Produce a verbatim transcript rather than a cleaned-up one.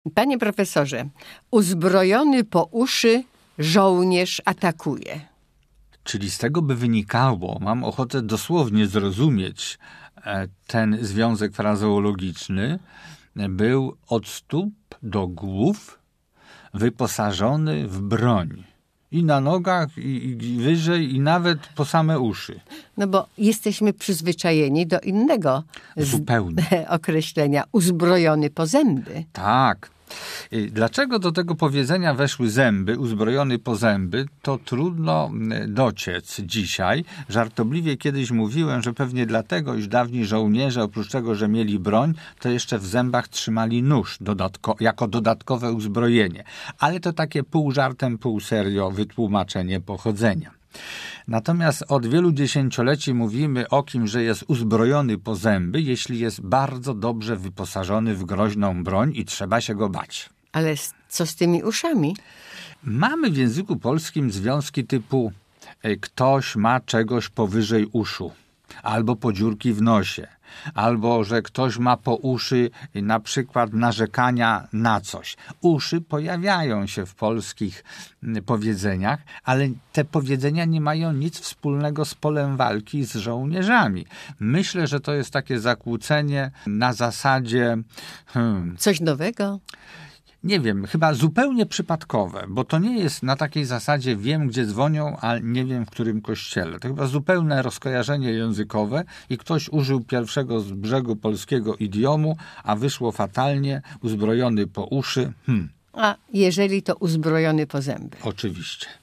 Panie profesorze, uzbrojony po uszy żołnierz atakuje. Czyli z tego by wynikało, mam ochotę dosłownie zrozumieć ten związek frazeologiczny, był od stóp do głów wyposażony w broń. I na nogach, i, i wyżej, i nawet po same uszy. No bo jesteśmy przyzwyczajeni do innego Zupełnie. Z- określenia. Uzbrojony po zęby. Tak. Dlaczego do tego powiedzenia weszły zęby, uzbrojony po zęby, to trudno dociec dzisiaj. Żartobliwie kiedyś mówiłem, że pewnie dlatego, iż dawni żołnierze, oprócz tego, że mieli broń, to jeszcze w zębach trzymali nóż dodatko, jako dodatkowe uzbrojenie. Ale to takie pół żartem, pół serio wytłumaczenie pochodzenia. Natomiast od wielu dziesięcioleci mówimy o kimś, że jest uzbrojony po zęby, jeśli jest bardzo dobrze wyposażony w groźną broń i trzeba się go bać. Ale co z tymi uszami? Mamy w języku polskim związki typu ktoś ma czegoś powyżej uszu, albo podziurki w nosie, albo że ktoś ma po uszy na przykład narzekania na coś. Uszy pojawiają się w polskich powiedzeniach, ale te powiedzenia nie mają nic wspólnego z polem walki z żołnierzami. Myślę, że to jest takie zakłócenie na zasadzie... Hmm, Coś nowego? Nie wiem, chyba zupełnie przypadkowe, bo to nie jest na takiej zasadzie wiem, gdzie dzwonią, a nie wiem, w którym kościele. To chyba zupełne rozkojarzenie językowe i ktoś użył pierwszego z brzegu polskiego idiomu, a wyszło fatalnie, uzbrojony po uszy. Hmm. A jeżeli to uzbrojony po zęby? Oczywiście.